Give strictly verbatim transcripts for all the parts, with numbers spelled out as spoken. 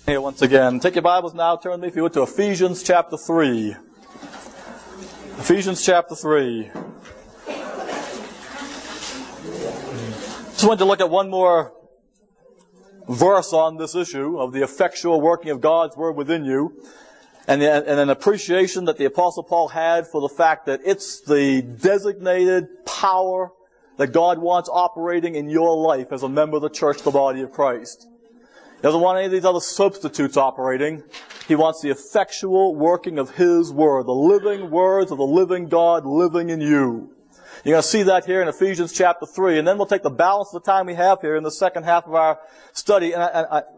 Here once again. Take your Bibles now, turn me if you would to Ephesians chapter three. Ephesians chapter three. Just wanted to look at one more verse on this issue of the effectual working of God's Word within you, and, and an appreciation that the Apostle Paul had for the fact that it's the designated power that God wants operating in your life as a member of the church, the body of Christ. He doesn't want any of these other substitutes operating. He wants the effectual working of His Word, the living words of the living God living in you. You're going to see that here in Ephesians chapter three, and then we'll take the balance of the time we have here in the second half of our study. And I, I, I,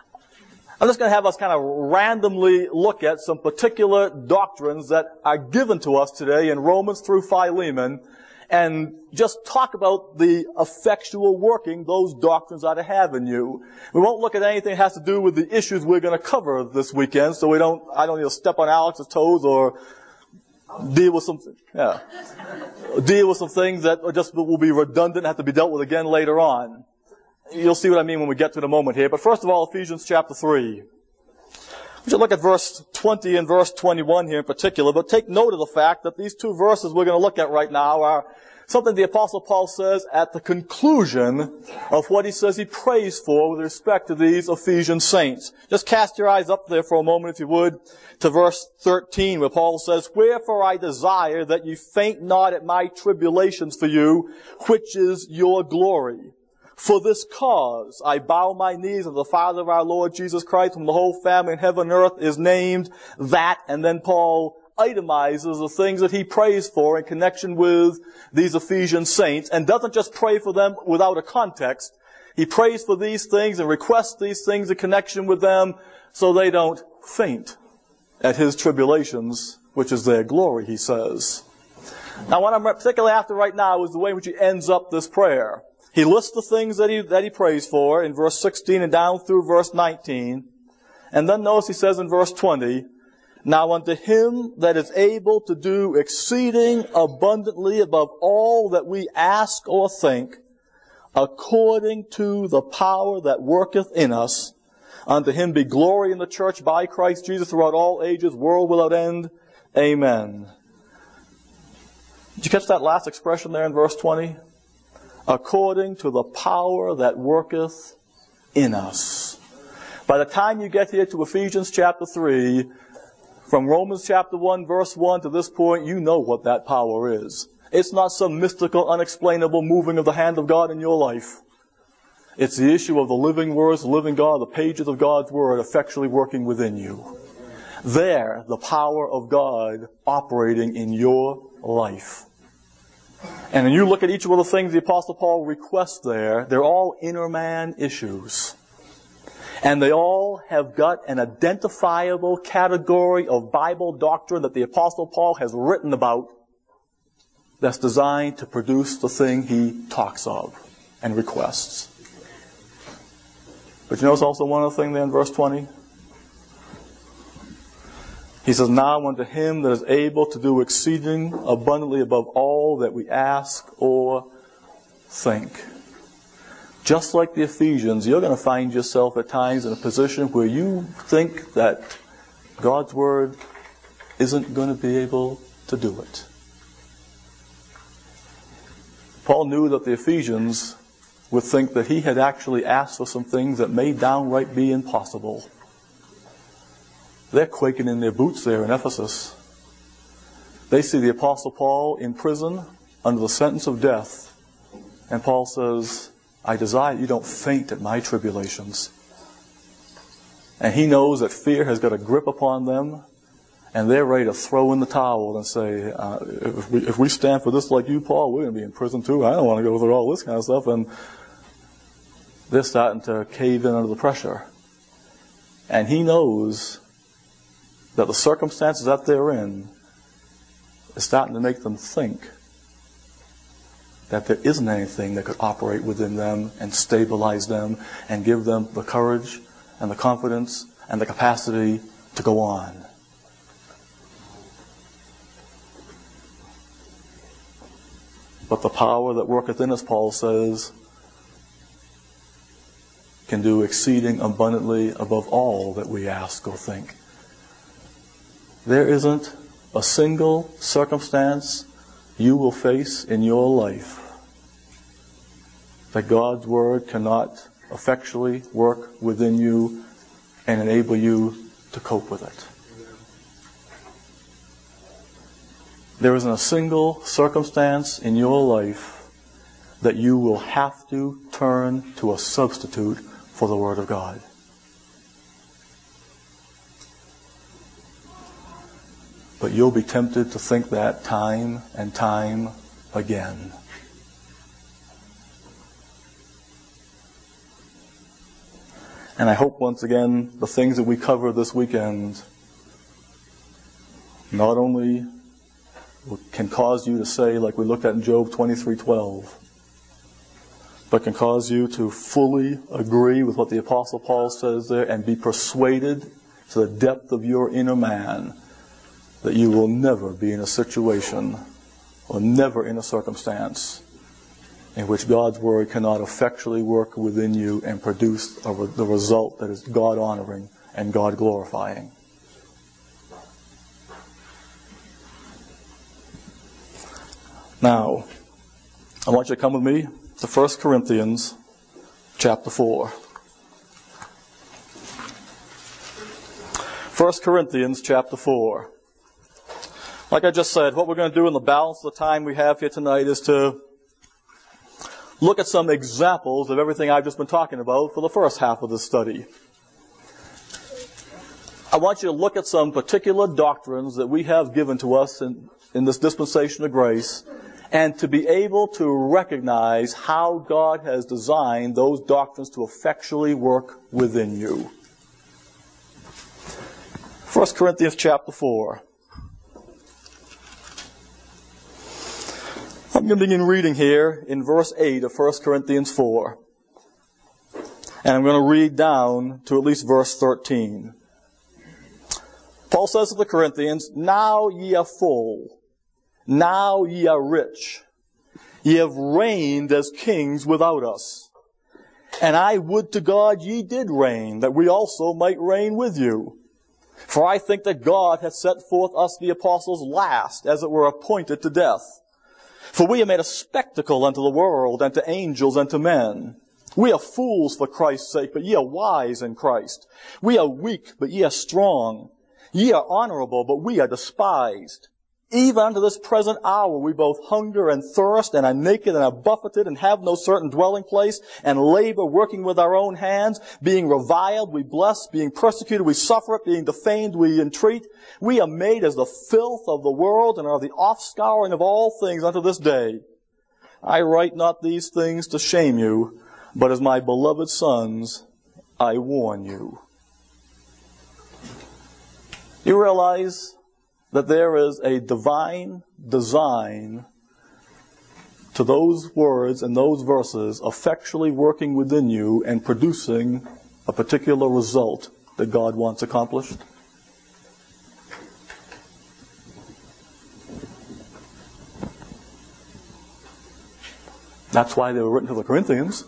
I'm just going to have us kind of randomly look at some particular doctrines that are given to us today in Romans through Philemon, and just talk about the effectual working those doctrines are to have in you. We won't look at anything that has to do with the issues we're going to cover this weekend, so we don't, I don't need to step on Alex's toes or deal with some, yeah, deal with some things that are just will be redundant and have to be dealt with again later on. You'll see what I mean when we get to the moment here. But first of all, Ephesians chapter three. We should look at verse twenty and verse twenty-one here in particular, but take note of the fact that these two verses we're going to look at right now are something the Apostle Paul says at the conclusion of what he says he prays for with respect to these Ephesian saints. Just cast your eyes up there for a moment, if you would, to verse thirteen, where Paul says, "Wherefore I desire that ye faint not at my tribulations for you, which is your glory. For this cause I bow my knees unto the Father of our Lord Jesus Christ, whom the whole family in heaven and earth is named," that, and then Paul itemizes the things that he prays for in connection with these Ephesian saints, and doesn't just pray for them without a context. He prays for these things and requests these things in connection with them so they don't faint at his tribulations, which is their glory, he says. Now, what I'm particularly after right now is the way in which he ends up this prayer. He lists the things that he, that he prays for in verse sixteen and down through verse nineteen. And then notice he says in verse twenty, "Now unto him that is able to do exceeding abundantly above all that we ask or think, according to the power that worketh in us, unto him be glory in the church by Christ Jesus throughout all ages, world without end. Amen." Did you catch that last expression there in verse twenty? According to the power that worketh in us. By the time you get here to Ephesians chapter three, from Romans chapter one, verse one to this point, you know what that power is. It's not some mystical, unexplainable moving of the hand of God in your life. It's the issue of the living words, the living God, the pages of God's Word effectually working within you. There, the power of God operating in your life. And when you look at each of the things the Apostle Paul requests there, they're all inner man issues. And they all have got an identifiable category of Bible doctrine that the Apostle Paul has written about that's designed to produce the thing he talks of and requests. But you notice also one other thing there in verse twenty? He says, "Now unto him that is able to do exceeding abundantly above all that we ask or think." Just like the Ephesians, you're going to find yourself at times in a position where you think that God's Word isn't going to be able to do it. Paul knew that the Ephesians would think that he had actually asked for some things that may downright be impossible. They're quaking in their boots there in Ephesus. They see the Apostle Paul in prison under the sentence of death. And Paul says, "I desire you don't faint at my tribulations." And he knows that fear has got a grip upon them, and they're ready to throw in the towel and say, uh, if, we, if we stand for this like you, Paul, we're going to be in prison too. I don't want to go through all this kind of stuff. And they're starting to cave in under the pressure. And he knows that the circumstances that they're in is starting to make them think that there isn't anything that could operate within them and stabilize them and give them the courage and the confidence and the capacity to go on. But the power that worketh in us, Paul says, can do exceeding abundantly above all that we ask or think. There isn't a single circumstance you will face in your life that God's Word cannot effectually work within you and enable you to cope with it. There isn't a single circumstance in your life that you will have to turn to a substitute for the Word of God. But you'll be tempted to think that time and time again. And I hope once again the things that we cover this weekend not only can cause you to say, like we looked at in Job twenty-three twelve, but can cause you to fully agree with what the Apostle Paul says there and be persuaded to the depth of your inner man that you will never be in a situation or never in a circumstance in which God's Word cannot effectually work within you and produce a, the result that is God-honoring and God-glorifying. Now, I want you to come with me to First Corinthians chapter four. First Corinthians chapter four. Like I just said, what we're going to do in the balance of the time we have here tonight is to look at some examples of everything I've just been talking about for the first half of this study. I want you to look at some particular doctrines that we have given to us in, in this dispensation of grace, and to be able to recognize how God has designed those doctrines to effectually work within you. First Corinthians chapter four. I'm going to begin reading here in verse eight of First Corinthians four. And I'm going to read down to at least verse thirteen. Paul says to the Corinthians, "Now ye are full, now ye are rich. Ye have reigned as kings without us. And I would to God ye did reign, that we also might reign with you. For I think that God hath set forth us the apostles last, as it were appointed to death. For we are made a spectacle unto the world, and to angels, and to men. We are fools for Christ's sake, but ye are wise in Christ. We are weak, but ye are strong. Ye are honorable, but we are despised. Even unto this present hour we both hunger and thirst, and are naked, and are buffeted, and have no certain dwelling place, and labor, working with our own hands. Being reviled, we bless. Being persecuted, we suffer it. Being defamed, we entreat. We are made as the filth of the world, and are the offscouring of all things unto this day. I write not these things to shame you, but as my beloved sons, I warn you." You realize that there is a divine design to those words and those verses effectually working within you and producing a particular result that God wants accomplished? That's why they were written to the Corinthians.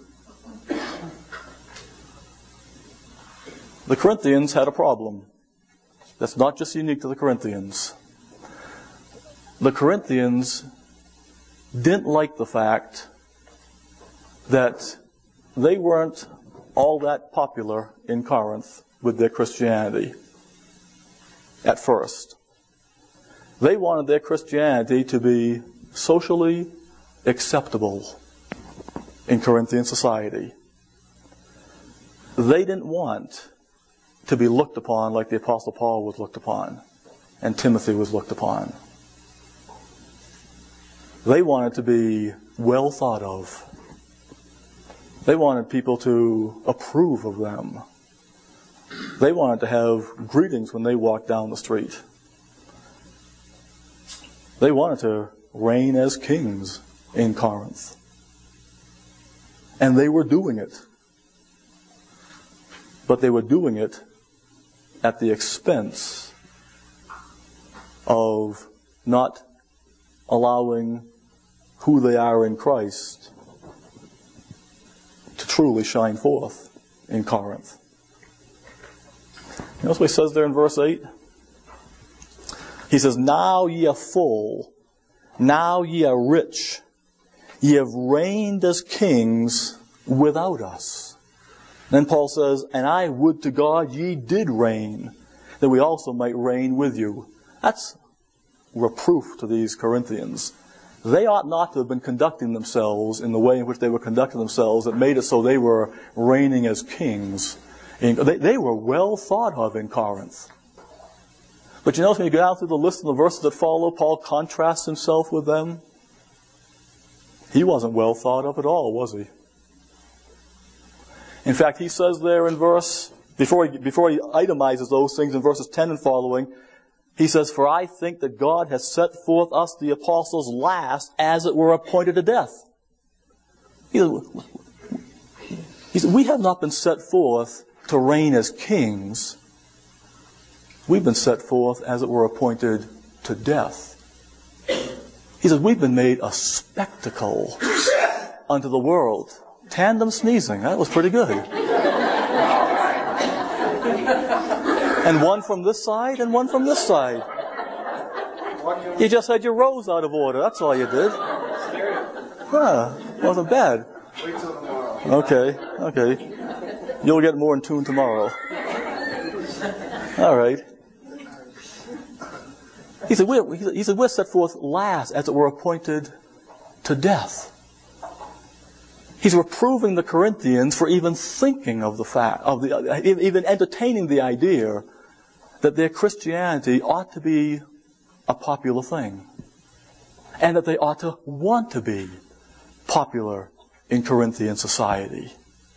The Corinthians had a problem. That's not just unique to the Corinthians. The Corinthians didn't like the fact that they weren't all that popular in Corinth with their Christianity at first. They wanted their Christianity to be socially acceptable in Corinthian society. They didn't want to be looked upon like the Apostle Paul was looked upon and Timothy was looked upon. They wanted to be well thought of. They wanted people to approve of them. They wanted to have greetings when they walked down the street. They wanted to reign as kings in Corinth. And they were doing it. But they were doing it at the expense of not allowing who they are in Christ to truly shine forth in Corinth. You notice what he says there in verse eight? He says, now ye are full, now ye are rich, ye have reigned as kings without us. Then Paul says, and I would to God ye did reign, that we also might reign with you. That's reproof to these Corinthians. They ought not to have been conducting themselves in the way in which they were conducting themselves that made it so they were reigning as kings. They, they were well thought of in Corinth. But you notice when you go down through the list of the verses that follow, Paul contrasts himself with them. He wasn't well thought of at all, was he? In fact, he says there in verse, before he, before he itemizes those things in verses ten and following, he says, for I think that God has set forth us, the apostles, last, as it were appointed to death. He said, he said, we have not been set forth to reign as kings. We've been set forth, as it were, appointed to death. He says, we've been made a spectacle unto the world. Tandem sneezing. That was pretty good. And one from this side and one from this side. You just had your rows out of order. That's all you did. Huh. Wasn't bad. Wait till tomorrow. Okay. Okay. You'll get more in tune tomorrow. All right. He said, we're, he said, we're set forth last, as it were, appointed to death. He's reproving the Corinthians for even thinking of the fact, of the, even entertaining the idea that their Christianity ought to be a popular thing. And that they ought to want to be popular in Corinthian society.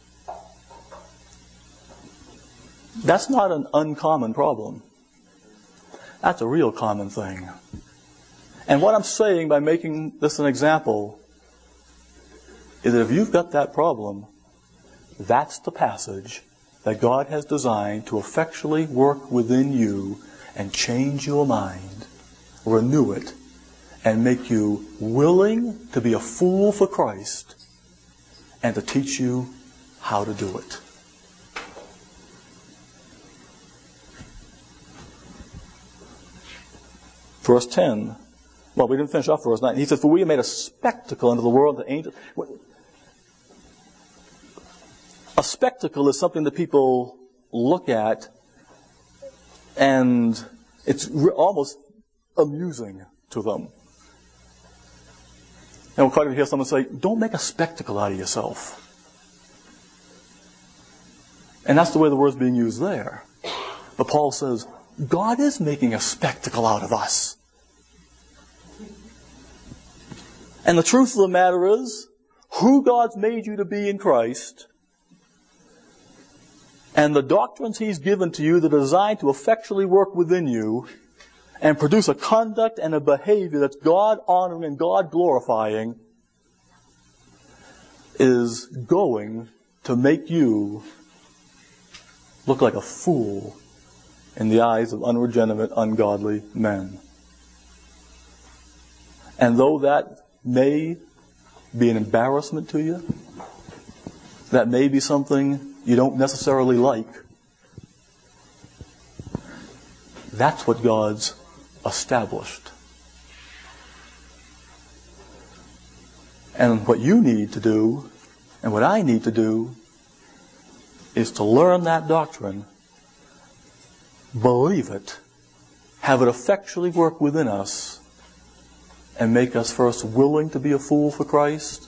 That's not an uncommon problem. That's a real common thing. And what I'm saying by making this an example is that if you've got that problem, that's the passage that God has designed to effectually work within you and change your mind, renew it, and make you willing to be a fool for Christ and to teach you how to do it. Verse ten. Well, we didn't finish off verse nine. He says, for we have made a spectacle unto the world of the angels. A spectacle is something that people look at and it's re- almost amusing to them. And we'll quite often hear someone say, don't make a spectacle out of yourself. And that's the way the word's being used there. But Paul says, God is making a spectacle out of us. And the truth of the matter is, who God's made you to be in Christ, and the doctrines He's given to you that are designed to effectually work within you and produce a conduct and a behavior that's God-honoring and God-glorifying, is going to make you look like a fool in the eyes of unregenerate, ungodly men. And though that may be an embarrassment to you, that may be something you don't necessarily like, that's what God's established. And what you need to do, and what I need to do, is to learn that doctrine, believe it, have it effectually work within us, and make us first willing to be a fool for Christ,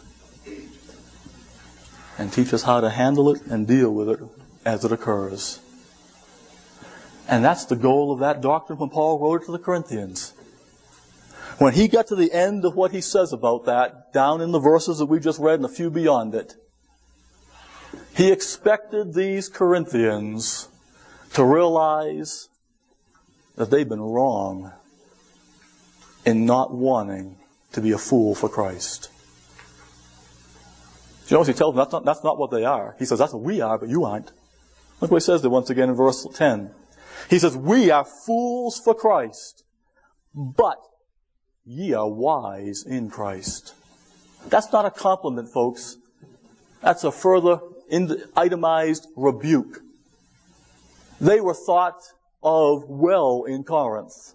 and teach us how to handle it and deal with it as it occurs. And that's the goal of that doctrine when Paul wrote it to the Corinthians. When he got to the end of what he says about that, down in the verses that we just read and a few beyond it, he expected these Corinthians to realize that they've been wrong in not wanting to be a fool for Christ. You know what he tells them? That's not, that's not what they are. He says, that's what we are, but you aren't. Look what he says there once again in verse ten. He says, we are fools for Christ, but ye are wise in Christ. That's not a compliment, folks. That's a further in itemized rebuke. They were thought of well in Corinth.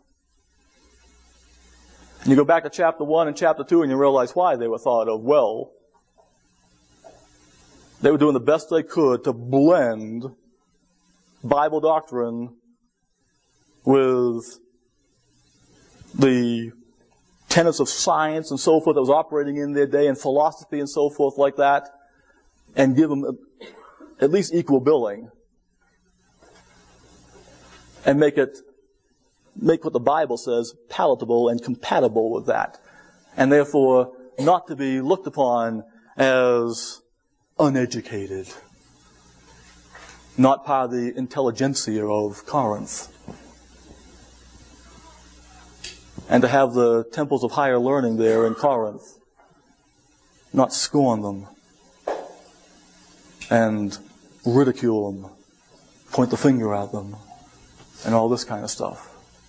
And you go back to chapter one and chapter two and you realize why they were thought of well. They were doing the best they could to blend Bible doctrine with the tenets of science and so forth that was operating in their day, and philosophy and so forth like that, and give them at least equal billing. And make it, make what the Bible says palatable and compatible with that. And therefore not to be looked upon as uneducated. Not part of the intelligentsia of Corinth. And to have the temples of higher learning there in Corinth, not scorn them and ridicule them, point the finger at them, and all this kind of stuff.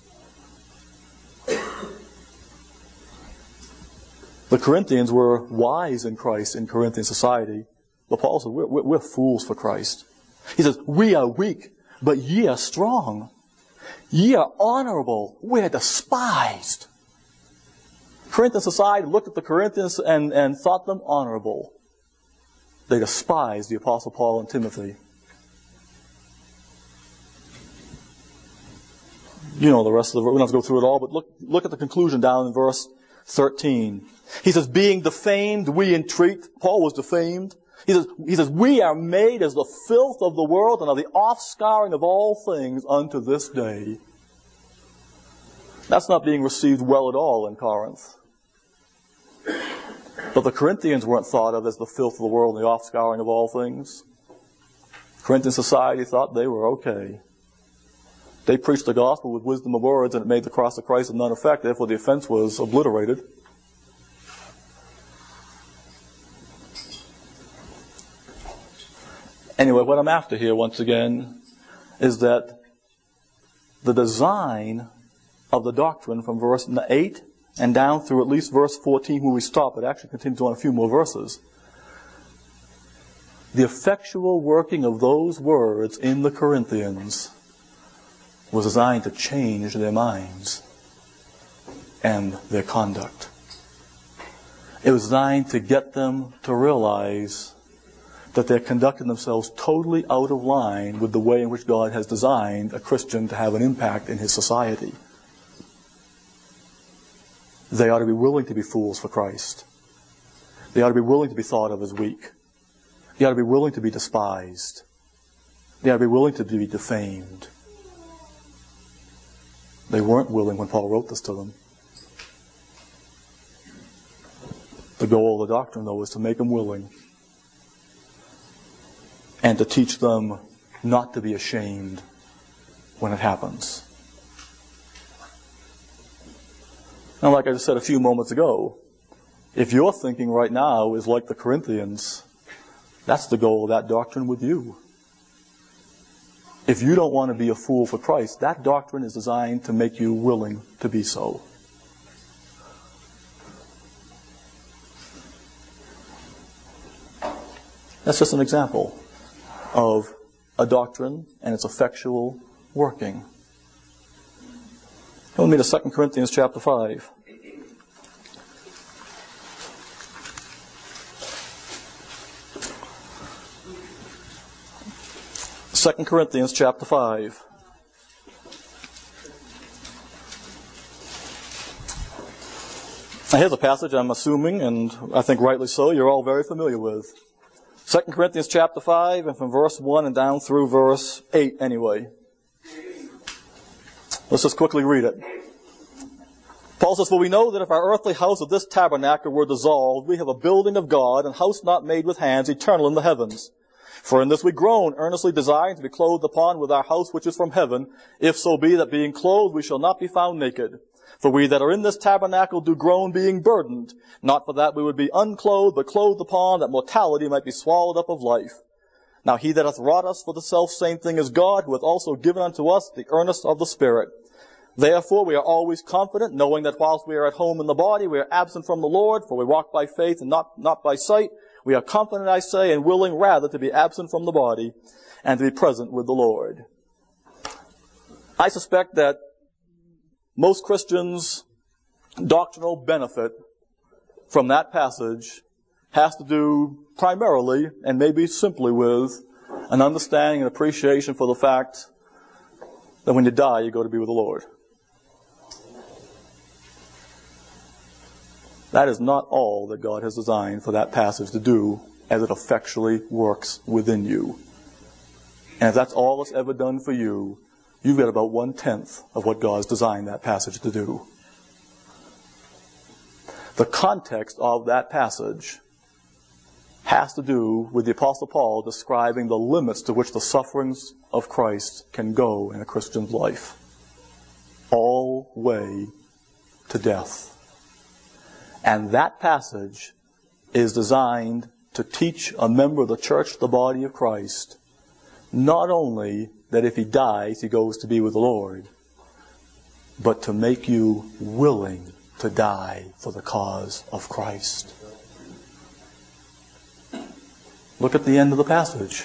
The Corinthians were wise in Christ in Corinthian society. But Paul said, we're, we're, we're fools for Christ. He says, we are weak, but ye are strong. Ye are honorable. We are despised. Corinthian society looked at the Corinthians and, and thought them honorable. They despised the Apostle Paul and Timothy. You know the rest of the verse. We don't have to go through it all, but look, look at the conclusion down in verse thirteen. He says, being defamed, we entreat. Paul was defamed. He says, he says, we are made as the filth of the world and of the offscouring of all things unto this day. That's not being received well at all in Corinth. But the Corinthians weren't thought of as the filth of the world and the offscouring of all things. Corinthian society thought they were okay. They preached the gospel with wisdom of words, and it made the cross of Christ of none effect. Therefore, the offense was obliterated. Anyway, what I'm after here, once again, is that the design of the doctrine from verse eight and down through at least verse fourteen, when we stop, it actually continues on a few more verses. The effectual working of those words in the Corinthians was designed to change their minds and their conduct. It was designed to get them to realize that they're conducting themselves totally out of line with the way in which God has designed a Christian to have an impact in his society. They ought to be willing to be fools for Christ. They ought to be willing to be thought of as weak. They ought to be willing to be despised. They ought to be willing to be defamed. They weren't willing when Paul wrote this to them. The goal of the doctrine, though, was to make them willing and to teach them not to be ashamed when it happens. Now, like I just said a few moments ago, if your thinking right now is like the Corinthians, that's the goal of that doctrine with you. If you don't want to be a fool for Christ, that doctrine is designed to make you willing to be so. That's just an example of a doctrine and its effectual working. Come with me to Second Corinthians chapter five. Second Corinthians chapter five. Now here's a passage I'm assuming, and I think rightly so, you're all very familiar with. Second Corinthians chapter five, and from verse one and down through verse eight anyway. Let's just quickly read it. Paul says, for we know that if our earthly house of this tabernacle were dissolved, we have a building of God, and house not made with hands, eternal in the heavens. For in this we groan, earnestly desiring to be clothed upon with our house which is from heaven, if so be that being clothed we shall not be found naked. For we that are in this tabernacle do groan, being burdened, not for that we would be unclothed, but clothed upon, that mortality might be swallowed up of life. Now he that hath wrought us for the selfsame thing is God, who hath also given unto us the earnest of the Spirit. Therefore we are always confident, knowing that whilst we are at home in the body, we are absent from the Lord, for we walk by faith and not, not by sight. We are confident, I say, and willing rather to be absent from the body and to be present with the Lord. I suspect that most Christians' doctrinal benefit from that passage has to do primarily and maybe simply with an understanding and appreciation for the fact that when you die, you go to be with the Lord. That is not all that God has designed for that passage to do as it effectually works within you. And if that's all it's ever done for you, you've got about one-tenth of what God's designed that passage to do. The context of that passage has to do with the Apostle Paul describing the limits to which the sufferings of Christ can go in a Christian's life. All way to death. And that passage is designed to teach a member of the church, the body of Christ, not only that if he dies, he goes to be with the Lord, but to make you willing to die for the cause of Christ. Look at the end of the passage.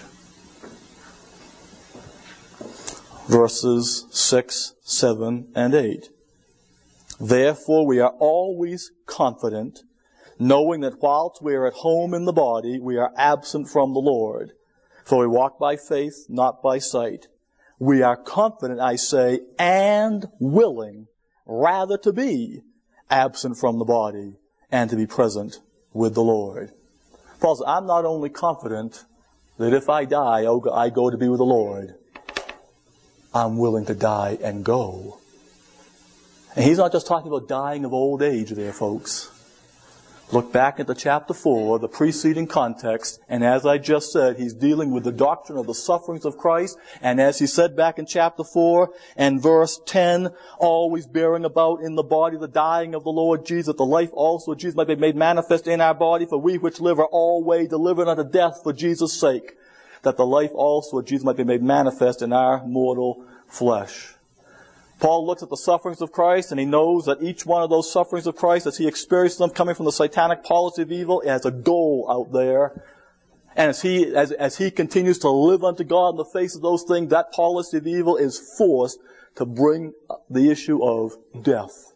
Verses six, seven, and eight. Therefore we are always confident, knowing that whilst we are at home in the body, we are absent from the Lord. For we walk by faith, not by sight. We are confident, I say, and willing rather to be absent from the body and to be present with the Lord. Paul says, I'm not only confident that if I die, I go to be with the Lord. I'm willing to die and go. And he's not just talking about dying of old age there, folks. Look back at the chapter four, the preceding context, and as I just said, he's dealing with the doctrine of the sufferings of Christ, and as he said back in chapter four and verse ten, always bearing about in the body the dying of the Lord Jesus, the life also of Jesus might be made manifest in our body, for we which live are always delivered unto death for Jesus' sake, that the life also of Jesus might be made manifest in our mortal flesh. Paul looks at the sufferings of Christ, and he knows that each one of those sufferings of Christ, as he experiences them coming from the satanic policy of evil, has a goal out there. And as he, as, as he continues to live unto God in the face of those things, that policy of evil is forced to bring the issue of death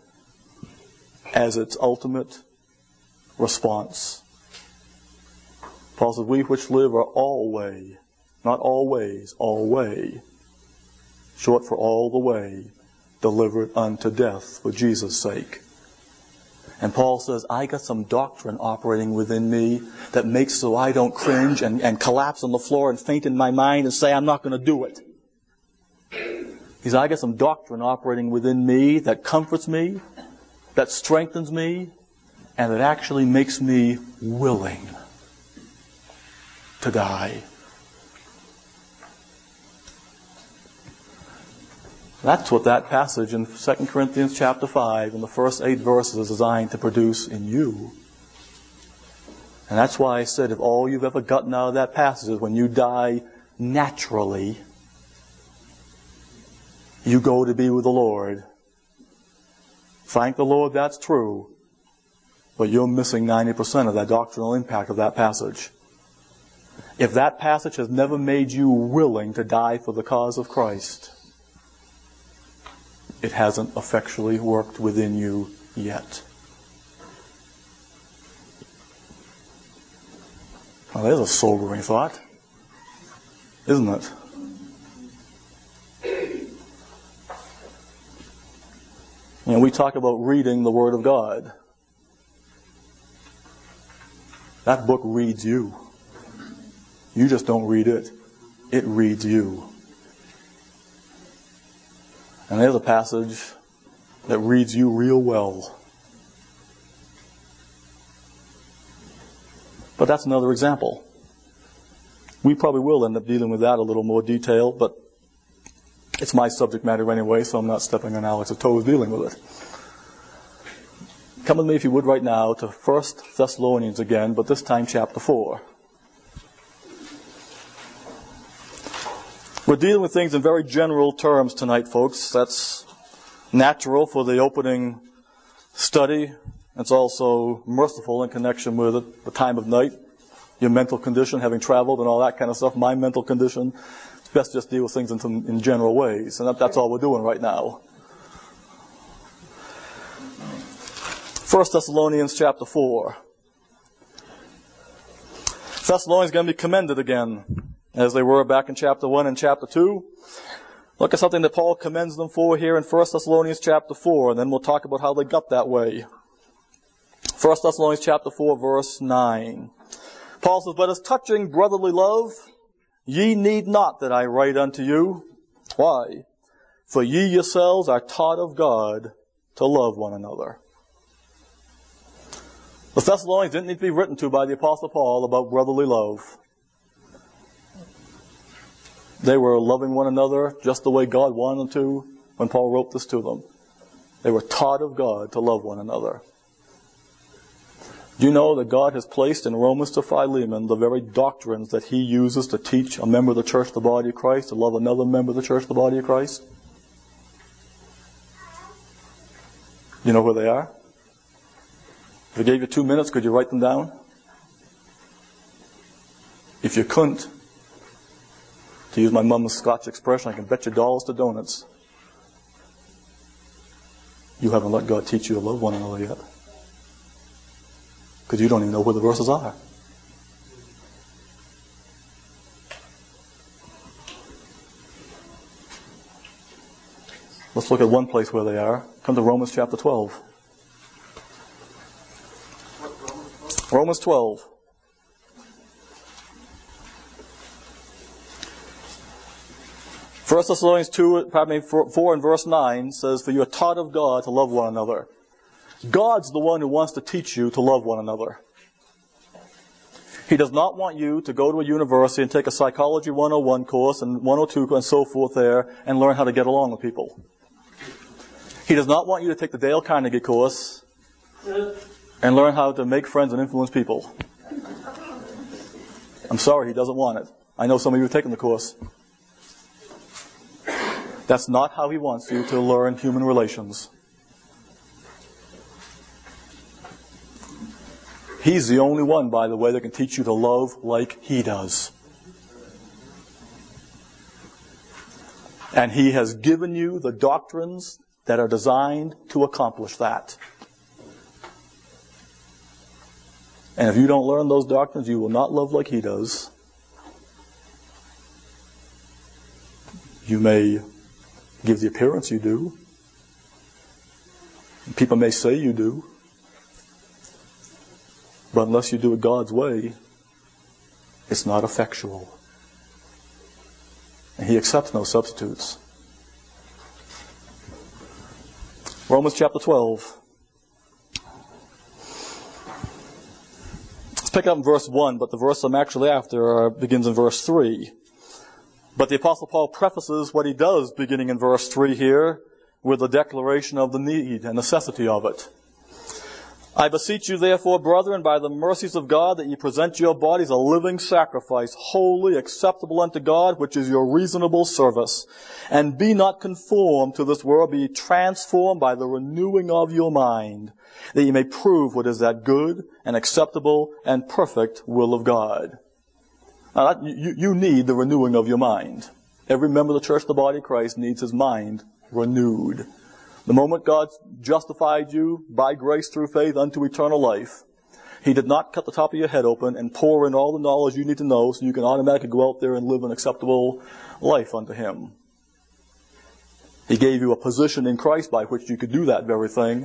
as its ultimate response. Paul says, we which live are always, not always, always, short for all the way, delivered unto death for Jesus' sake. And Paul says, I got some doctrine operating within me that makes so I don't cringe and, and collapse on the floor and faint in my mind and say, I'm not going to do it. He says, I got some doctrine operating within me that comforts me, that strengthens me, and that actually makes me willing to die. That's what that passage in Second Corinthians chapter five, in the first eight verses, is designed to produce in you. And that's why I said, if all you've ever gotten out of that passage is when you die naturally, you go to be with the Lord. Thank the Lord that's true, but you're missing ninety percent of that doctrinal impact of that passage. If that passage has never made you willing to die for the cause of Christ, it hasn't effectually worked within you yet. Well, there's a sobering thought, isn't it? You know, we talk about reading the Word of God. That book reads you. You just don't read it. It reads you. And there's a passage that reads you real well. But that's another example. We probably will end up dealing with that a little more detail, but it's my subject matter anyway, so I'm not stepping on Alex's toes dealing with it. Come with me, if you would, right now to First Thessalonians again, but this time chapter four. We're dealing with things in very general terms tonight, folks. That's natural for the opening study. It's also merciful in connection with it, the time of night, your mental condition, having traveled and all that kind of stuff, my mental condition. It's best just deal with things in, some, in general ways. And that, that's all we're doing right now. First Thessalonians chapter four. Thessalonians are going to be commended again, as they were back in chapter one and chapter two. Look at something that Paul commends them for here in First Thessalonians chapter four, and then we'll talk about how they got that way. First Thessalonians chapter four, verse nine. Paul says, "But as touching brotherly love, ye need not that I write unto you. Why? For ye yourselves are taught of God to love one another." The Thessalonians didn't need to be written to by the Apostle Paul about brotherly love. They were loving one another just the way God wanted them to when Paul wrote this to them. They were taught of God to love one another. Do you know that God has placed in Romans to Philemon the very doctrines that he uses to teach a member of the church, the body of Christ, to love another member of the church, the body of Christ? Do you know where they are? If I gave you two minutes, could you write them down? If you couldn't, to use my mum's Scotch expression, I can bet you dollars to donuts you haven't let God teach you to love one another yet. Because you don't even know where the verses are. Let's look at one place where they are. Come to Romans chapter twelve. Romans twelve. First Thessalonians two, pardon me, four and verse nine says, "For you are taught of God to love one another." God's the one who wants to teach you to love one another. He does not want you to go to a university and take a psychology one oh one course and one oh two and so forth there and learn how to get along with people. He does not want you to take the Dale Carnegie course and learn how to make friends and influence people. I'm sorry, he doesn't want it. I know some of you have taken the course. That's not how he wants you to learn human relations. He's the only one, by the way, that can teach you to love like he does. And he has given you the doctrines that are designed to accomplish that. And if you don't learn those doctrines, you will not love like he does. You may give the appearance you do. People may say you do. But unless you do it God's way, it's not effectual. And he accepts no substitutes. Romans chapter twelve. Let's pick up in verse one, but the verse I'm actually after uh, begins in verse three. But the Apostle Paul prefaces what he does beginning in verse three here with a declaration of the need and necessity of it. "I beseech you therefore, brethren, by the mercies of God, that ye present your bodies a living sacrifice, holy, acceptable unto God, which is your reasonable service. And be not conformed to this world, be transformed by the renewing of your mind, that ye may prove what is that good and acceptable and perfect will of God." Now, that, you, you need the renewing of your mind. Every member of the church, the body of Christ, needs his mind renewed. The moment God justified you by grace through faith unto eternal life, he did not cut the top of your head open and pour in all the knowledge you need to know so you can automatically go out there and live an acceptable life unto him. He gave you a position in Christ by which you could do that very thing.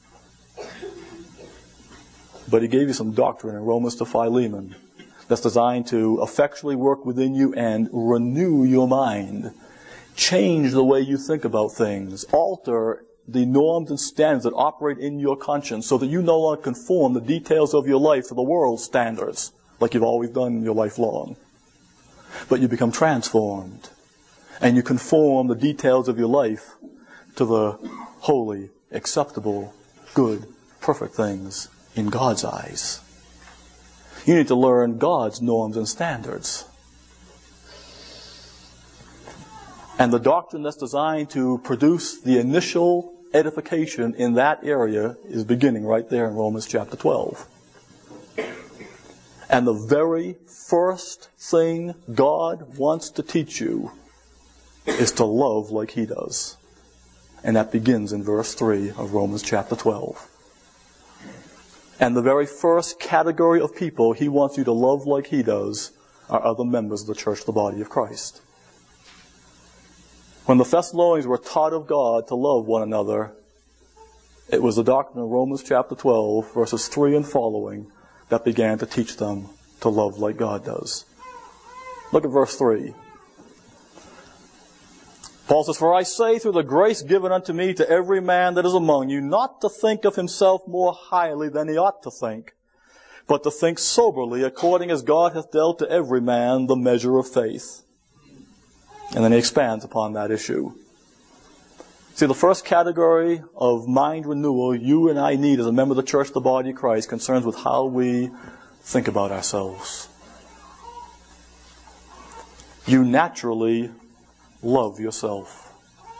But he gave you some doctrine in Romans to Philemon that's designed to effectually work within you and renew your mind. Change the way you think about things. Alter the norms and standards that operate in your conscience so that you no longer conform the details of your life to the world's standards like you've always done in your life long. But you become transformed and you conform the details of your life to the holy, acceptable, good, perfect things in God's eyes. You need to learn God's norms and standards. And the doctrine that's designed to produce the initial edification in that area is beginning right there in Romans chapter twelve. And the very first thing God wants to teach you is to love like He does. And that begins in verse three of Romans chapter twelve. And the very first category of people He wants you to love like He does are other members of the church, the body of Christ. When the Thessalonians were taught of God to love one another, it was the doctrine of Romans chapter twelve, verses three and following, that began to teach them to love like God does. Look at verse three. Paul says, "For I say through the grace given unto me to every man that is among you, not to think of himself more highly than he ought to think, but to think soberly, according as God hath dealt to every man the measure of faith." And then he expands upon that issue. See, the first category of mind renewal you and I need as a member of the church, the body of Christ, concerns with how we think about ourselves. You naturally love yourself.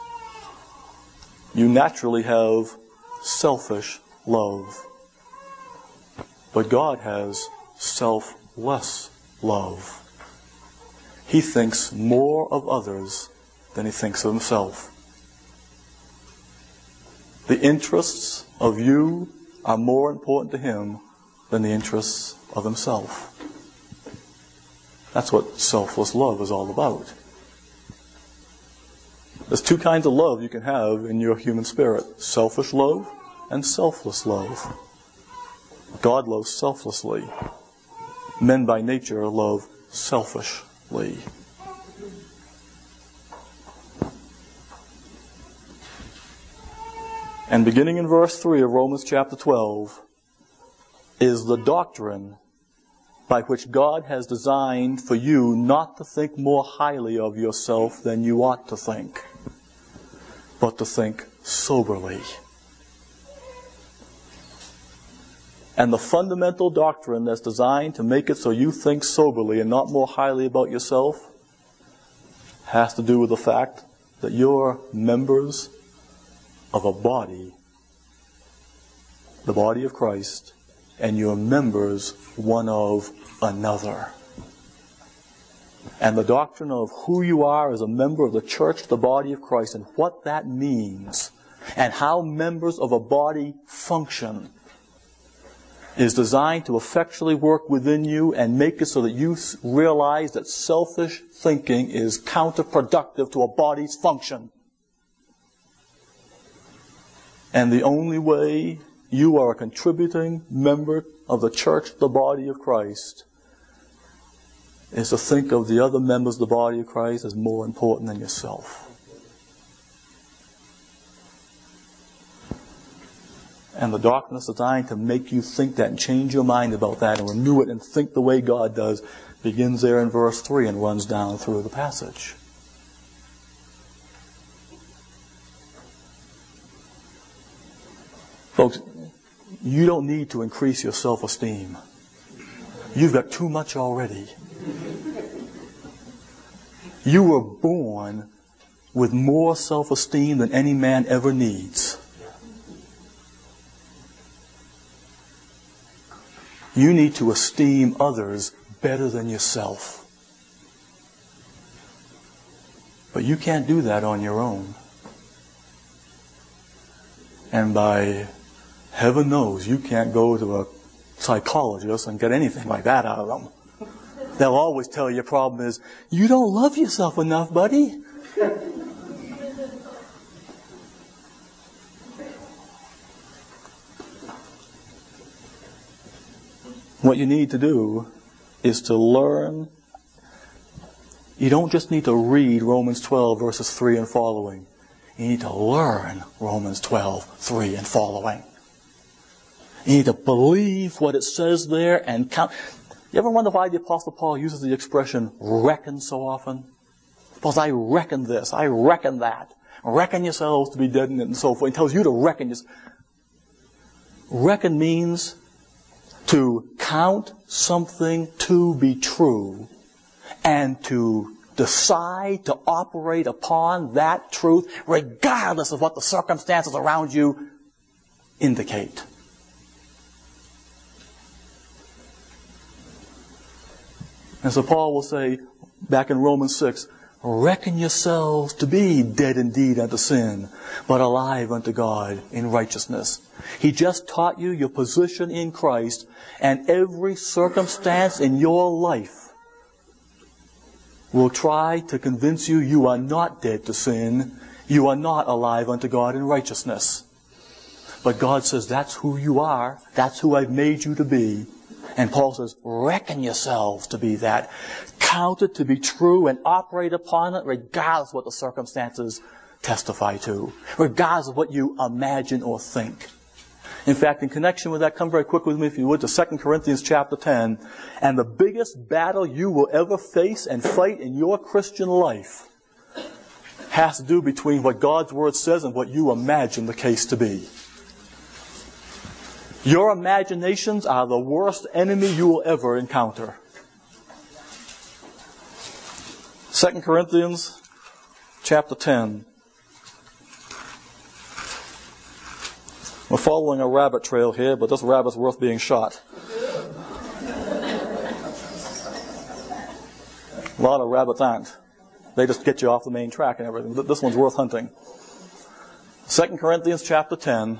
You naturally have selfish love. But God has selfless love. He thinks more of others than He thinks of Himself. The interests of you are more important to Him than the interests of Himself. That's what selfless love is all about. There's two kinds of love you can have in your human spirit: selfish love and selfless love. God loves selflessly. Men by nature love selfishly. And beginning in verse three of Romans chapter twelve is the doctrine by which God has designed for you not to think more highly of yourself than you ought to think, but to think soberly. And the fundamental doctrine that's designed to make it so you think soberly and not more highly about yourself has to do with the fact that you're members of a body, the body of Christ, and you're members one of another. And the doctrine of who you are as a member of the church, the body of Christ, and what that means, and how members of a body function, is designed to effectually work within you and make it so that you realize that selfish thinking is counterproductive to a body's function. And the only way you are a contributing member of the church, the body of Christ, is to think of the other members of the body of Christ as more important than yourself. And the doctrine is designed to make you think that and change your mind about that and renew it and think the way God does, begins there in verse three and runs down through the passage. Folks, you don't need to increase your self-esteem. You've got too much already. You were born with more self-esteem than any man ever needs. You need to esteem others better than yourself. But you can't do that on your own. And by heaven knows you can't go to a psychologist and get anything like that out of them. They'll always tell you your problem is, you don't love yourself enough, buddy. What you need to do is to learn. You don't just need to read Romans twelve, verses three and following. You need to learn Romans twelve, three and following. You need to believe what it says there and count. You ever wonder why the Apostle Paul uses the expression reckon so often? Because I reckon this, I reckon that. Reckon yourselves to be dead and so forth. He tells you to reckon yourselves. Reckon means to count something to be true and to decide to operate upon that truth regardless of what the circumstances around you indicate. And so Paul will say, back in Romans six, reckon yourselves to be dead indeed unto sin, but alive unto God in righteousness. He just taught you your position in Christ, and every circumstance in your life will try to convince you you are not dead to sin, you are not alive unto God in righteousness. But God says, that's who you are, that's who I've made you to be. And Paul says, reckon yourselves to be that. Count it to be true and operate upon it regardless of what the circumstances testify to. Regardless of what you imagine or think. In fact, in connection with that, come very quickly with me, if you would, to Second Corinthians chapter ten. And the biggest battle you will ever face and fight in your Christian life has to do between what God's Word says and what you imagine the case to be. Your imaginations are the worst enemy you will ever encounter. Second Corinthians chapter ten. We're following a rabbit trail here, but this rabbit's worth being shot. A lot of rabbits aren't. They just get you off the main track and everything. This one's worth hunting. Second Corinthians chapter ten.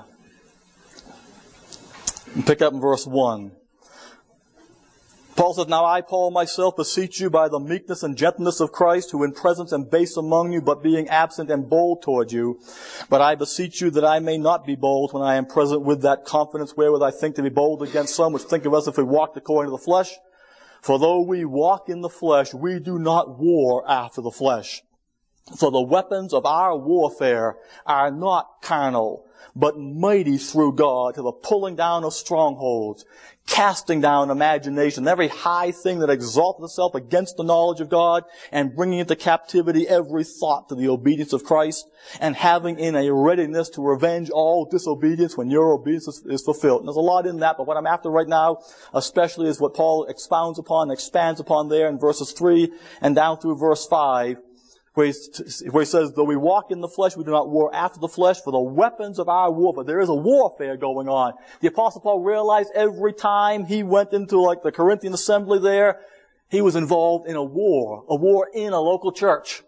And pick up in verse one. Paul says, now I, Paul, myself beseech you by the meekness and gentleness of Christ, who in presence am base among you, but being absent am bold toward you. But I beseech you that I may not be bold when I am present with that confidence wherewith I think to be bold against some which think of us if we walked according to the flesh. For though we walk in the flesh, we do not war after the flesh. For the weapons of our warfare are not carnal, but mighty through God to the pulling down of strongholds, casting down imagination, every high thing that exalteth itself against the knowledge of God, and bringing into captivity every thought to the obedience of Christ, and having in a readiness to revenge all disobedience when your obedience is, is fulfilled. And there's a lot in that, but what I'm after right now, especially, is what Paul expounds upon, expands upon there in verses three and down through verse five, Where he, where he says, though we walk in the flesh, we do not war after the flesh, for the weapons of our warfare. There is a warfare going on. The Apostle Paul realized every time he went into like the Corinthian assembly there, he was involved in a war, a war in a local church.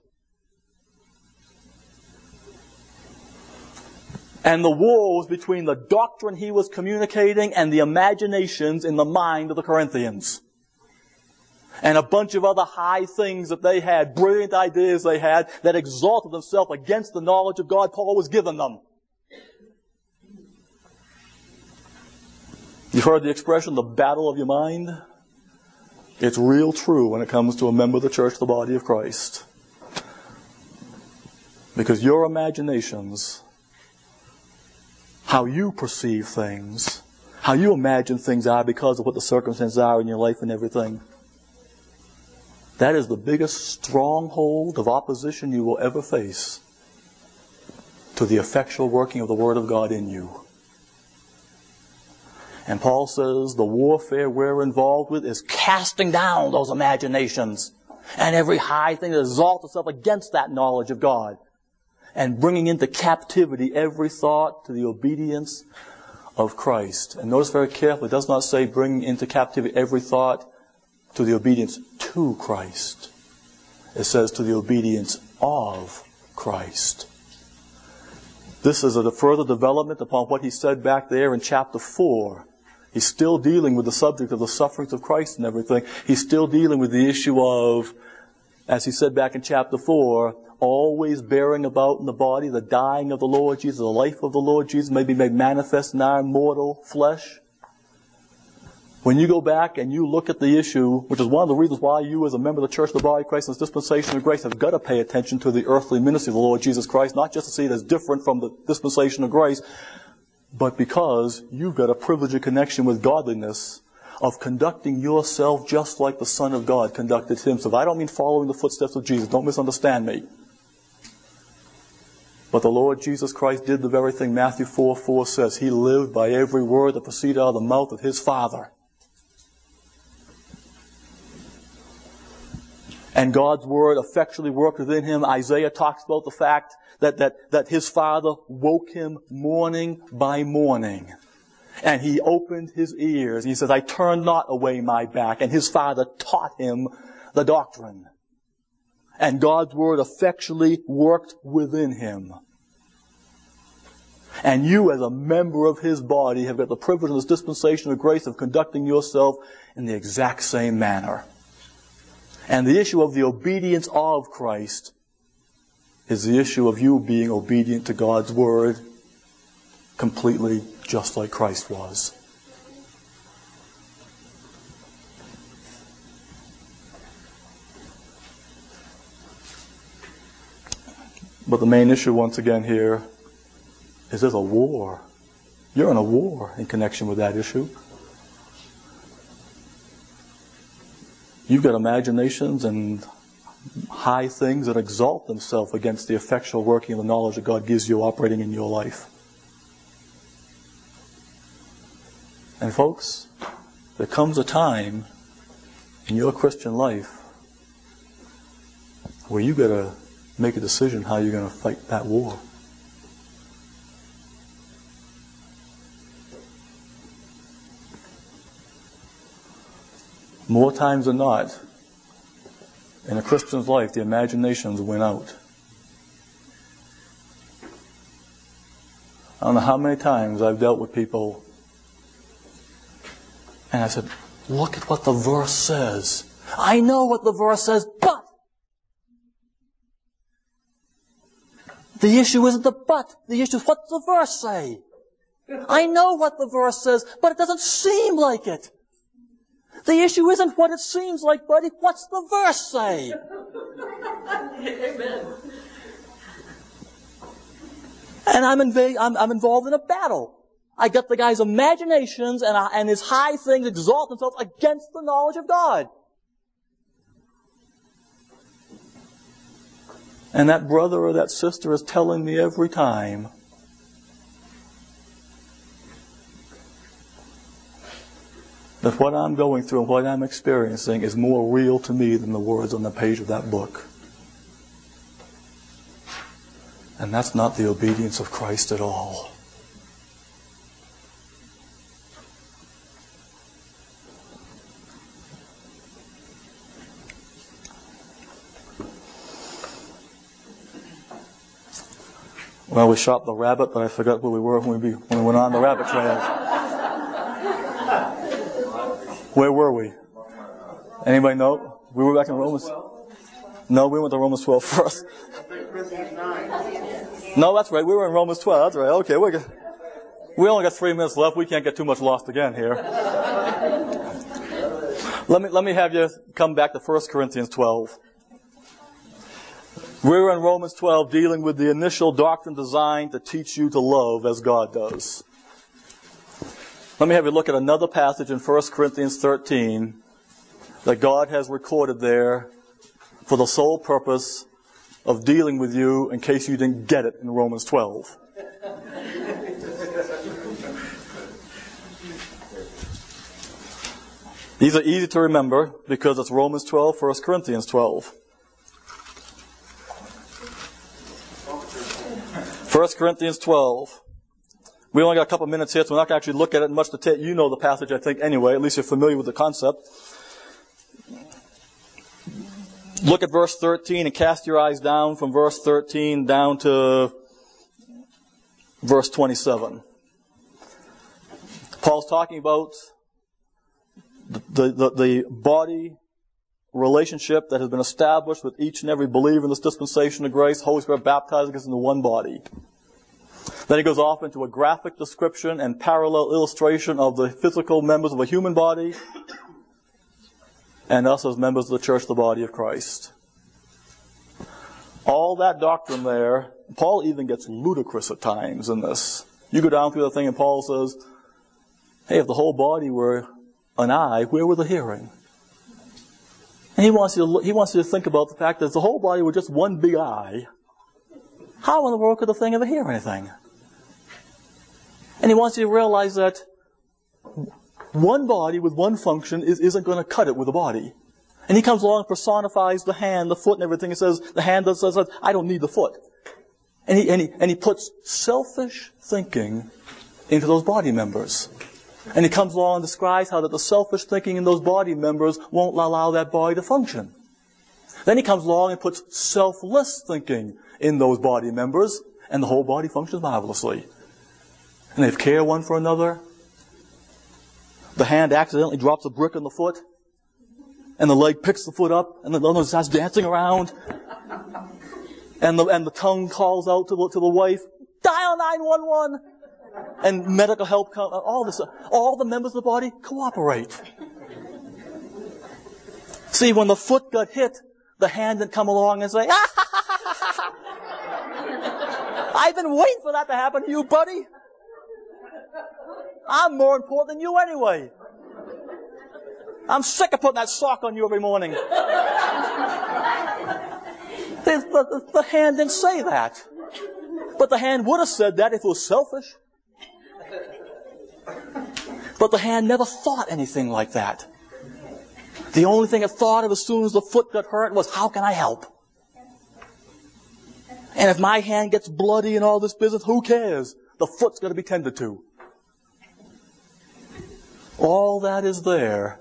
And the war was between the doctrine he was communicating and the imaginations in the mind of the Corinthians. And a bunch of other high things that they had, brilliant ideas they had, that exalted themselves against the knowledge of God Paul was giving them. You've heard the expression, the battle of your mind? It's real true when it comes to a member of the church, the body of Christ. Because your imaginations, how you perceive things, how you imagine things are because of what the circumstances are in your life and everything, that is the biggest stronghold of opposition you will ever face to the effectual working of the Word of God in you. And Paul says the warfare we're involved with is casting down those imaginations and every high thing that exalts itself against that knowledge of God, and bringing into captivity every thought to the obedience of Christ. And notice very carefully, it does not say bringing into captivity every thought to the obedience to Christ. It says to the obedience of Christ. This is a further development upon what he said back there in chapter four. He's still dealing with the subject of the sufferings of Christ and everything. He's still dealing with the issue of, as he said back in chapter four, always bearing about in the body the dying of the Lord Jesus, the life of the Lord Jesus may be made manifest in our mortal flesh. When you go back and you look at the issue, which is one of the reasons why you as a member of the church of the body of Christ in this dispensation of grace have got to pay attention to the earthly ministry of the Lord Jesus Christ, not just to see it as different from the dispensation of grace, but because you've got a privilege of connection with godliness of conducting yourself just like the Son of God conducted himself. I don't mean following the footsteps of Jesus. Don't misunderstand me. But the Lord Jesus Christ did the very thing Matthew four four says. He lived by every word that proceeded out of the mouth of his Father. And God's Word effectually worked within him. Isaiah talks about the fact that, that, that his Father woke him morning by morning And he opened his ears. And he says, I turned not away my back. And his father taught him the doctrine. And God's word effectually worked within him. And you, as a member of his body, have got the privilege of this dispensation of grace of conducting yourself in the exact same manner. And the issue of the obedience of Christ is the issue of you being obedient to God's word completely, just like Christ was. But the main issue once again here is there's a war. You're in a war in connection with that issue. You've got imaginations and high things that exalt themselves against the effectual working of the knowledge that God gives you operating in your life. And folks, there comes a time in your Christian life where you've got to make a decision how you're going to fight that war. More times than not, in a Christian's life, the imaginations win out. I don't know how many times I've dealt with people and I said, look at what the verse says. I know what the verse says, but the issue isn't the but. The issue is what does the verse say? I know what the verse says, but it doesn't seem like it. The issue isn't what it seems like, buddy. What's the verse say? Amen. And I'm, inv- I'm, I'm involved in a battle. I got the guy's imaginations and, I, and his high things exalt themselves against the knowledge of God. And that brother or that sister is telling me every time, that what I'm going through and what I'm experiencing is more real to me than the words on the page of that book. And that's not the obedience of Christ at all. Well, we shot the rabbit, but I forgot where we were when we, when we went on the rabbit trail. Where were we? Anybody know? We were back in Romans. No, we went to Romans twelve first. No, that's right. We were in Romans twelve. That's right. Okay, we we only got three minutes left. We can't get too much lost again here. Let me let me have you come back to First Corinthians twelve. We were in Romans twelve dealing with the initial doctrine designed to teach you to love as God does. Let me have you look at another passage in First Corinthians thirteen that God has recorded there for the sole purpose of dealing with you in case you didn't get it in Romans twelve. These are easy to remember because it's Romans twelve, First Corinthians twelve. First Corinthians twelve. We only got a couple minutes here, so we're not going to actually look at it in much detail. You know the passage, I think, anyway. At least you're familiar with the concept. Look at verse thirteen and cast your eyes down from verse thirteen down to verse twenty-seven. Paul's talking about the, the, the body relationship that has been established with each and every believer in this dispensation of grace. Holy Spirit baptizing us into one body. Then he goes off into a graphic description and parallel illustration of the physical members of a human body and us as members of the church, the body of Christ. All that doctrine there, Paul even gets ludicrous at times in this. You go down through the thing and Paul says, hey, if the whole body were an eye, where were the hearing? And he wants you to, he wants you to think about the fact that if the whole body were just one big eye, how in the world could the thing ever hear anything? And he wants you to realize that one body with one function is, isn't going to cut it with a body. And he comes along and personifies the hand, the foot, and everything. He says, the hand does, says, I don't need the foot. And he, and he, and he puts selfish thinking into those body members. And he comes along and describes how that the selfish thinking in those body members won't allow that body to function. Then he comes along and puts selfless thinking in those body members, and the whole body functions marvelously. And they have care one for another. The hand accidentally drops a brick on the foot, and the leg picks the foot up, and the other starts dancing around. And the, and the tongue calls out to the, to the wife, dial nine one one! And medical help comes, all this, all the members of the body cooperate. See, when the foot got hit, the hand didn't come along and say, ah, ha, ha, ha, ha, ha. I've been waiting for that to happen to you, buddy. I'm more important than you anyway. I'm sick of putting that sock on you every morning. The, the, the hand didn't say that. But the hand would have said that if it was selfish. But the hand never thought anything like that. The only thing it thought of as soon as the foot got hurt was, how can I help? And if my hand gets bloody and all this business, who cares? The foot's got to be tended to. All that is there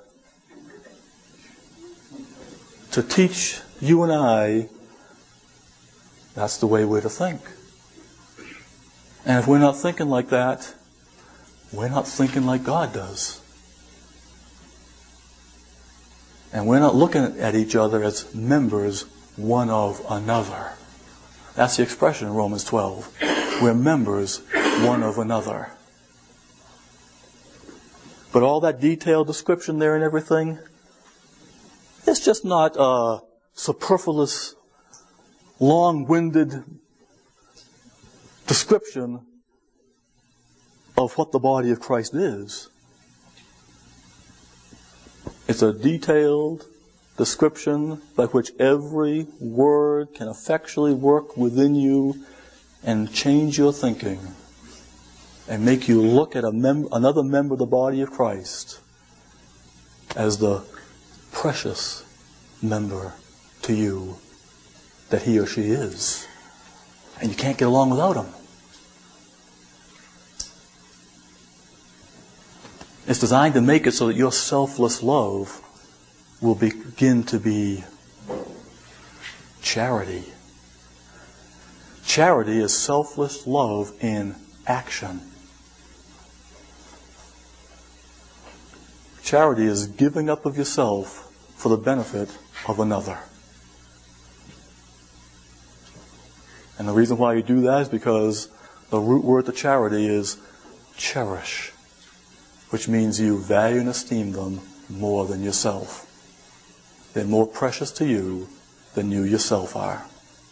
to teach you and I that's the way we're to think. And if we're not thinking like that, we're not thinking like God does. And we're not looking at each other as members one of another. That's the expression in Romans twelve. We're members one of another. But all that detailed description there and everything, it's just not a superfluous, long-winded description of what the body of Christ is. It's a detailed description by which every word can effectually work within you and change your thinking and make you look at a mem- another member of the body of Christ as the precious member to you that he or she is. And you can't get along without him. It's designed to make it so that your selfless love will begin to be charity. Charity is selfless love in action. Charity is giving up of yourself for the benefit of another. And the reason why you do that is because the root word to charity is cherish, which means you value and esteem them more than yourself. They're more precious to you than you yourself are.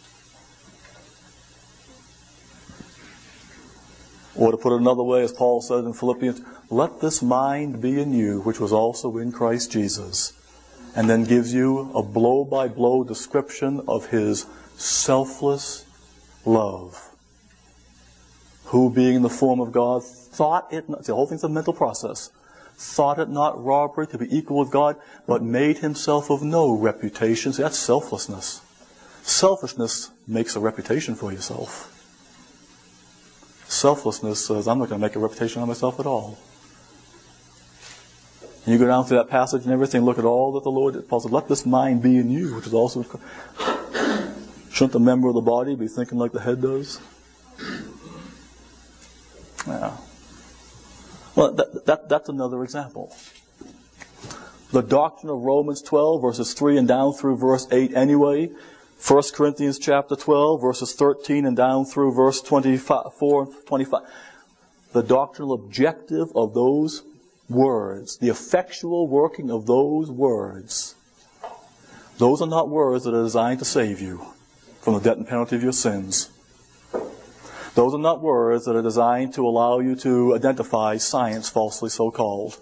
Or to put it another way, as Paul said in Philippians, let this mind be in you, which was also in Christ Jesus. And then gives you a blow-by-blow description of his selfless love. Who, being in the form of God, thought it not, the whole thing's a mental process, thought it not robbery to be equal with God, but made himself of no reputation. See, that's selflessness. Selfishness makes a reputation for yourself. Selflessness says, I'm not going to make a reputation on myself at all. And you go down through that passage and everything, look at all that the Lord, Paul said, let this mind be in you, which is also... Shouldn't the member of the body be thinking like the head does? Yeah. Well, that, that, that's another example. The doctrine of Romans twelve, verses three and down through verse eight anyway. First Corinthians chapter twelve, verses thirteen and down through verse twenty-four and twenty-five. The doctrinal objective of those words, the effectual working of those words, those are not words that are designed to save you from the debt and penalty of your sins. Those are not words that are designed to allow you to identify science falsely so-called.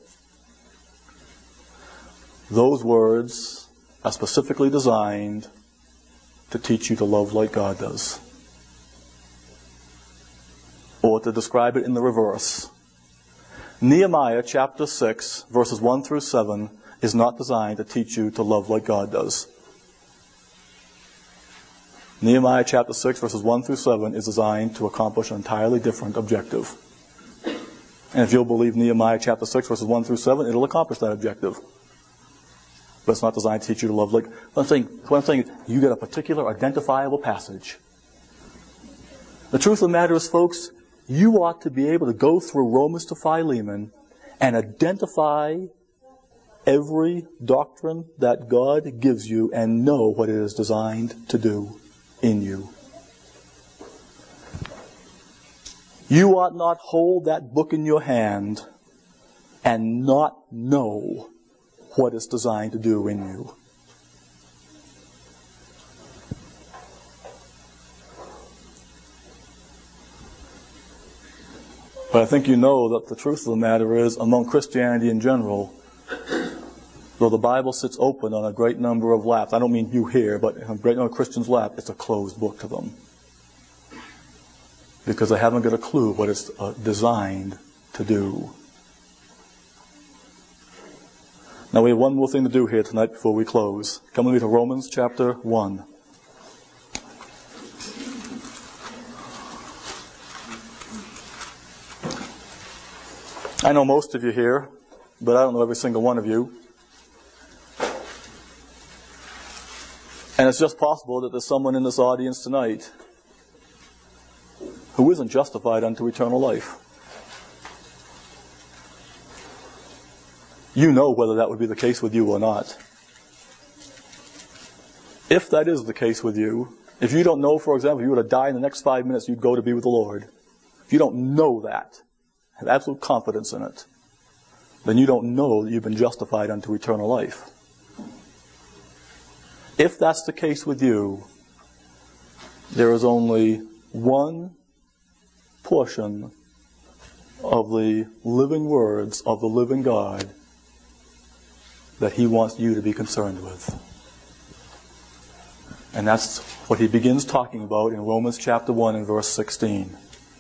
Those words are specifically designed to teach you to love like God does. Or to describe it in the reverse. Nehemiah chapter six, verses one through seven, is not designed to teach you to love like God does. Nehemiah chapter six, verses one through seven is designed to accomplish an entirely different objective. And if you'll believe Nehemiah chapter six, verses one through seven, it'll accomplish that objective. But it's not designed to teach you to love. Like, what I'm saying, what I'm saying, you get a particular identifiable passage. The truth of the matter is, folks, you ought to be able to go through Romans to Philemon and identify every doctrine that God gives you and know what it is designed to do in you. You ought not hold that book in your hand and not know what it's designed to do in you. But I think you know that the truth of the matter is, among Christianity in general, though the Bible sits open on a great number of laps, I don't mean you here, but on a great number of Christians' lap, it's a closed book to them. Because they haven't got a clue what it's uh, designed to do. Now we have one more thing to do here tonight before we close. Come with me to Romans chapter one. I know most of you here, but I don't know every single one of you. And it's just possible that there's someone in this audience tonight who isn't justified unto eternal life. You know whether that would be the case with you or not. If that is the case with you, if you don't know, for example, if you were to die in the next five minutes, you'd go to be with the Lord. If you don't know that, have absolute confidence in it, then you don't know that you've been justified unto eternal life. If that's the case with you, there is only one portion of the living words of the living God that He wants you to be concerned with. And that's what He begins talking about in Romans chapter one and verse sixteen.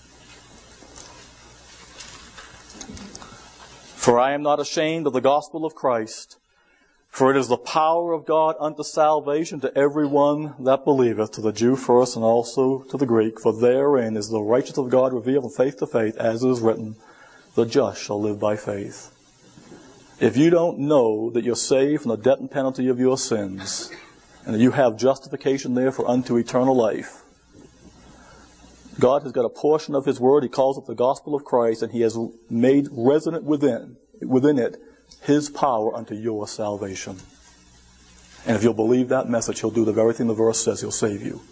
For I am not ashamed of the gospel of Christ, for it is the power of God unto salvation to every one that believeth, to the Jew first and also to the Greek. For therein is the righteousness of God revealed from faith to faith, as it is written, the just shall live by faith. If you don't know that you're saved from the debt and penalty of your sins, and that you have justification there for unto eternal life, God has got a portion of His Word, He calls it the gospel of Christ, and He has made resident within, within it His power unto your salvation. And if you'll believe that message, He'll do the very thing the verse says, He'll save you.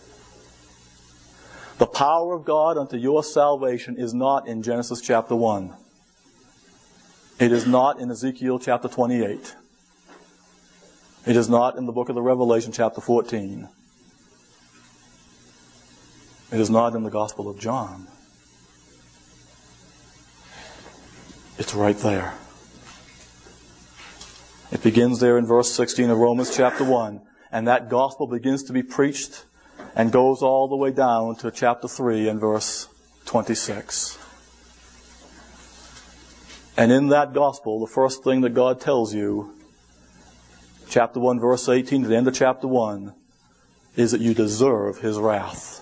The power of God unto your salvation is not in Genesis chapter one. It is not in Ezekiel chapter twenty-eight. It is not in the book of the Revelation chapter fourteen. It is not in the Gospel of John. It's right there. It begins there in verse sixteen of Romans chapter one. And that gospel begins to be preached and goes all the way down to chapter three and verse twenty-six. And in that gospel, the first thing that God tells you, chapter one, verse eighteen, to the end of chapter one, is that you deserve His wrath.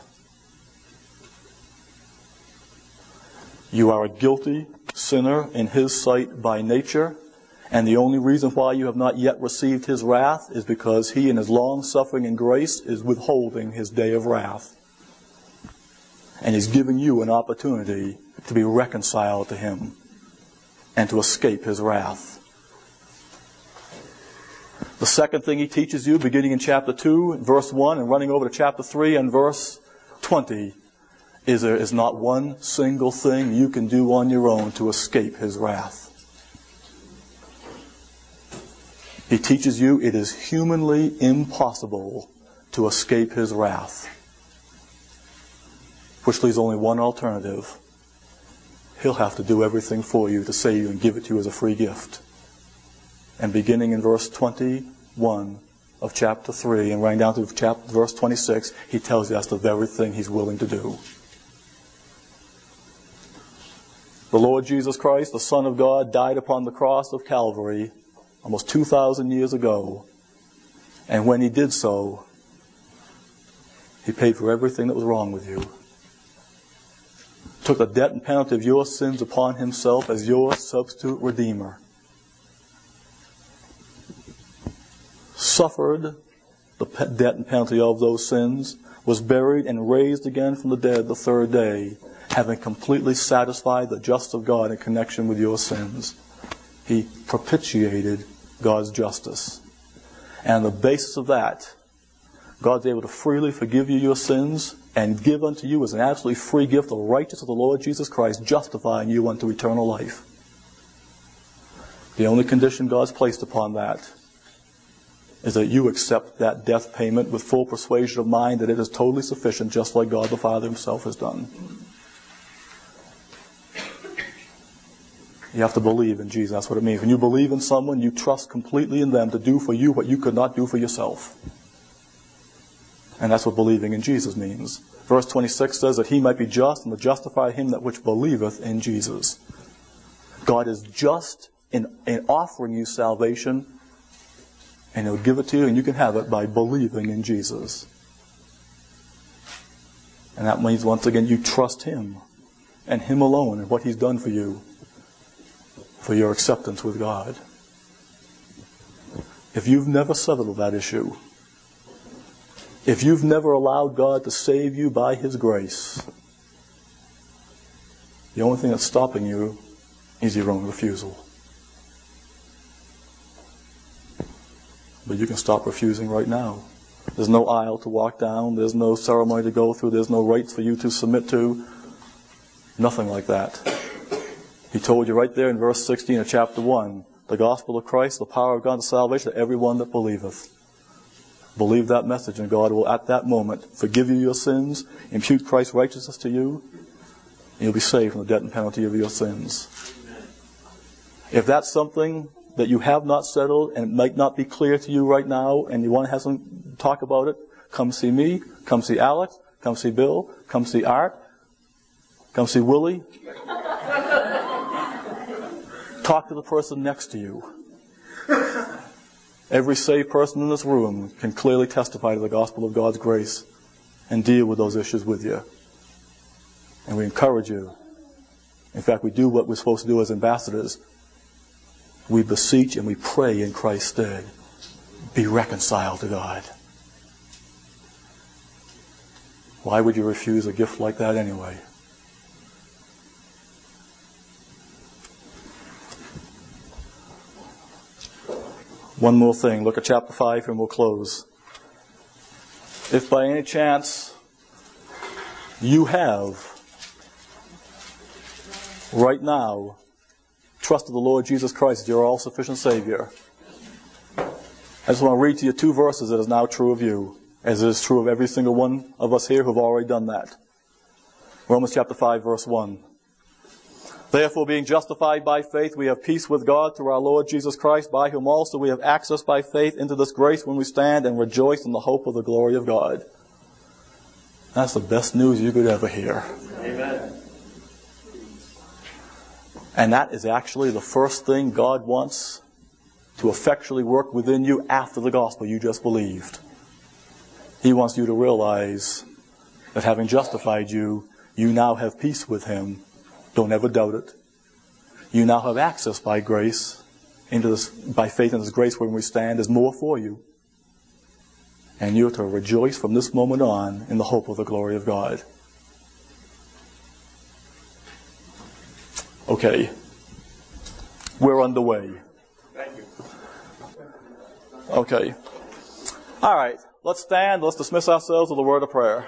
You are a guilty sinner in His sight by nature, and the only reason why you have not yet received His wrath is because He, in His long-suffering and grace, is withholding His day of wrath. And He's giving you an opportunity to be reconciled to Him and to escape His wrath. The second thing He teaches you, beginning in chapter two, verse one, and running over to chapter three and verse twenty, is there is not one single thing you can do on your own to escape His wrath. He teaches you it is humanly impossible to escape His wrath, which leaves only one alternative. He'll have to do everything for you to save you and give it to you as a free gift. And beginning in verse twenty-one of chapter three and running down to chapter, verse twenty-six, He tells you that's the very thing He's willing to do. The Lord Jesus Christ, the Son of God, died upon the cross of Calvary almost two thousand years ago. And when He did so, He paid for everything that was wrong with you. took the debt and penalty of your sins upon himself as your substitute redeemer, suffered the debt and penalty of those sins, was buried and raised again from the dead the third day, having completely satisfied the justice of God in connection with your sins. He propitiated God's justice. And on the basis of that, God's able to freely forgive you your sins and give unto you as an absolutely free gift the righteousness of the Lord Jesus Christ, justifying you unto eternal life. The only condition God's placed upon that is that you accept that death payment with full persuasion of mind that it is totally sufficient, just like God the Father himself has done. You have to believe in Jesus. That's what it means. When you believe in someone, you trust completely in them to do for you what you could not do for yourself. And that's what believing in Jesus means. Verse twenty-six says that he might be just and to justify him that which believeth in Jesus. God is just in, in offering you salvation, and he'll give it to you, and you can have it by believing in Jesus. And that means, once again, you trust him and him alone and what he's done for you, for your acceptance with God. If you've never settled that issue, if you've never allowed God to save you by his grace, the only thing that's stopping you is your own refusal. But you can stop refusing right now. There's no aisle to walk down. There's no ceremony to go through. There's no rites for you to submit to. Nothing like that. He told you right there in verse sixteen of chapter one, the gospel of Christ, the power of God to salvation to everyone that believeth. Believe that message, and God will at that moment forgive you your sins, impute Christ's righteousness to you, and you'll be saved from the debt and penalty of your sins. If that's something that you have not settled and it might not be clear to you right now, and you want to have some talk about it, come see me, come see Alex, come see Bill, come see Art, come see Willie. Talk to the person next to you. Every saved person in this room can clearly testify to the gospel of God's grace and deal with those issues with you. And we encourage you. In fact, we do what we're supposed to do as ambassadors. We beseech and we pray in Christ's stead. Be reconciled to God. Why would you refuse a gift like that anyway? One more thing. Look at chapter five and we'll close. If by any chance you have right now trusted the Lord Jesus Christ as your all-sufficient Savior, I just want to read to you two verses that is now true of you, as it is true of every single one of us here who have already done that. Romans chapter five, verse one. Therefore, being justified by faith, we have peace with God through our Lord Jesus Christ, by whom also we have access by faith into this grace when we stand and rejoice in the hope of the glory of God. That's the best news you could ever hear. Amen. And that is actually the first thing God wants to effectually work within you after the gospel you just believed. He wants you to realize that having justified you, you now have peace with him. Don't ever doubt it. You now have access by grace into this, by faith in His grace when we stand. There's more for you. And you're to rejoice from this moment on in the hope of the glory of God. Okay. We're underway. Thank you. Okay. All right. Let's stand. Let's dismiss ourselves with a word of prayer.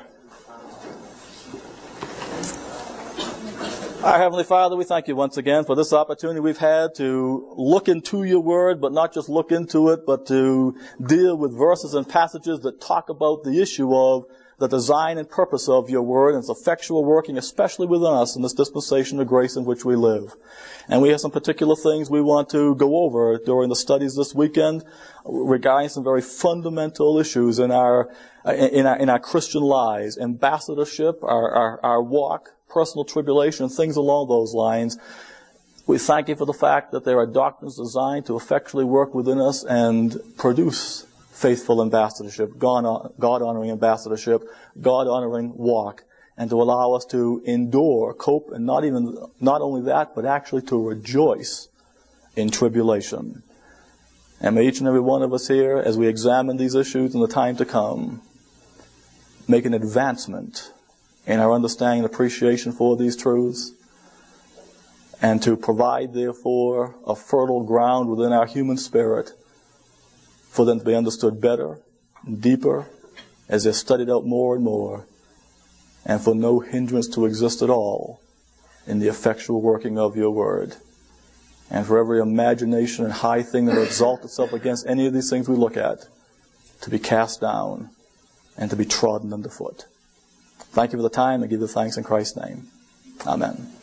Our Heavenly Father, we thank you once again for this opportunity we've had to look into your word, but not just look into it, but to deal with verses and passages that talk about the issue of the design and purpose of your word and its effectual working, especially within us in this dispensation of grace in which we live. And we have some particular things we want to go over during the studies this weekend regarding some very fundamental issues in our in our, in our Christian lives, ambassadorship, our, our, our walk, personal tribulation, things along those lines. We thank you for the fact that there are doctrines designed to effectually work within us and produce faithful ambassadorship, God-honoring ambassadorship, God-honoring walk and to allow us to endure, cope, and not even, not only that, but actually to rejoice in tribulation. And may each and every one of us here, as we examine these issues in the time to come, make an advancement in our understanding and appreciation for these truths, and to provide, therefore, a fertile ground within our human spirit for them to be understood better and deeper as they're studied out more and more, and for no hindrance to exist at all in the effectual working of your word. And for every imagination and high thing that will exalt itself against any of these things we look at to be cast down and to be trodden underfoot. Thank you for the time, and give you thanks in Christ's name. Amen.